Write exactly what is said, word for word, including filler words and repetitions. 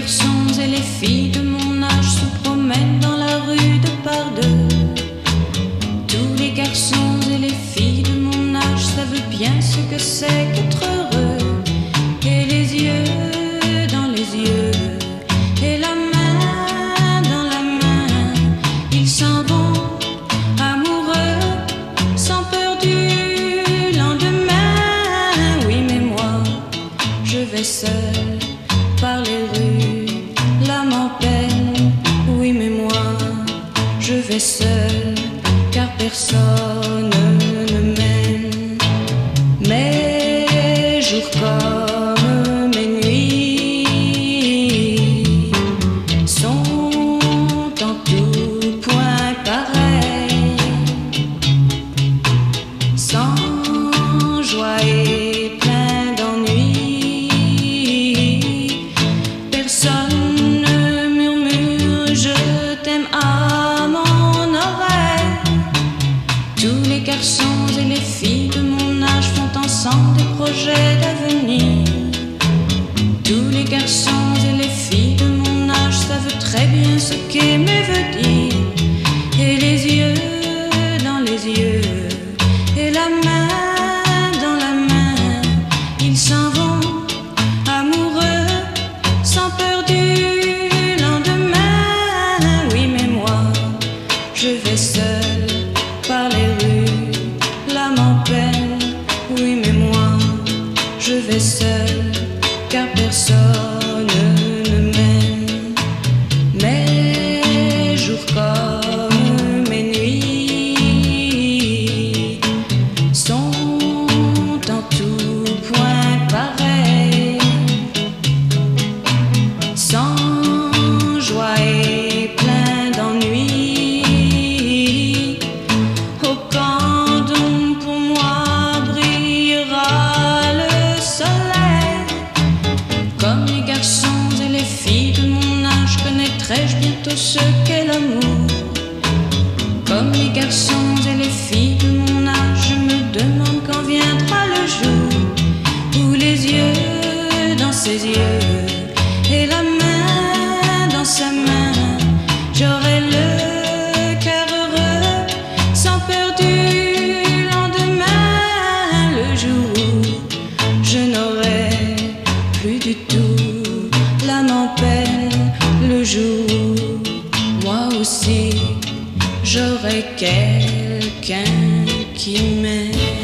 garçons et les filles de mon âge se promènent dans la rue de par deux. Tous les garçons et les filles de mon âge savent bien ce que c'est qu'être heureux. Et les yeux dans les yeux, et la main dans la main, ils s'en vont amoureux, sans peur du lendemain. Oui, mais moi, je vais seul par les rues, l'âme en peine. Oui, mais moi, je vais seul, car personne ne m'aime. Mes jours comme mes nuits sont en tout point pareils, sans joie et plein d'ennui. Personne ne murmure je t'aime à mon oreille. Tous les garçons et les filles de mon âge font ensemble des projets d'avenir. Tous les garçons et les filles de mon âge savent très bien ce qu'aimer veut dire. Et les yeux dans les yeux, et la main dans la main, ils s'en vont amoureux, sans peur du lendemain. Oui, mais moi, je vais seul par les rues, l'âme en peine. Oui, mais moi, je vais seul, car personne ne m'aime. Mes jours comme mes nuits sont en tout point pareils, sans joie et plein d'ennui. Au camp d'ombre pour moi brillera le soleil. Comme les garçons et les filles de mon âge, connaîtrai-je bientôt ce qu'est l'amour. Comme les garçons et les filles de mon âge, je me demande quand viendra le jour où les yeux dans ses yeux, et la main dans sa main, j'aurai le cœur heureux, sans peur du lendemain. Le jour où je n'aurai plus du tout l'âme en peine. Le jour où moi aussi j'aurai quelqu'un qui m'aime.